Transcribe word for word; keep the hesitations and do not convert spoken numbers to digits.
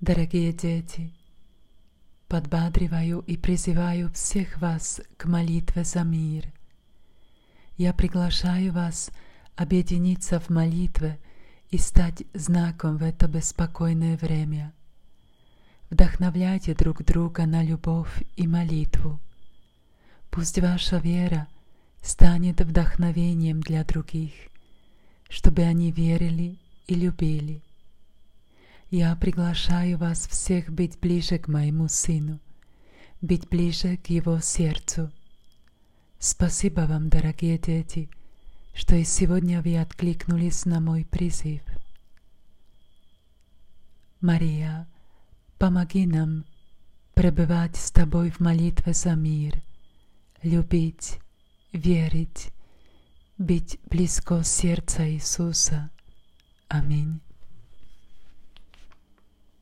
Дорогие дети, подбадриваю и призываю всех вас к молитве за мир. Я приглашаю вас объединиться в молитве и стать знаком в это беспокойное время. Вдохновляйте друг друга на любовь и молитву. Пусть ваша вера станет вдохновением для других, чтобы они верили и любили. Я приглашаю вас всех быть ближе к моему сыну, быть ближе к его сердцу. Спасибо вам, дорогие дети, что и сегодня вы откликнулись на мой призыв. Мария, помоги нам пребывать с Тобой в молитве за мир, любить, верить, быть близко сердца Иисуса. Аминь.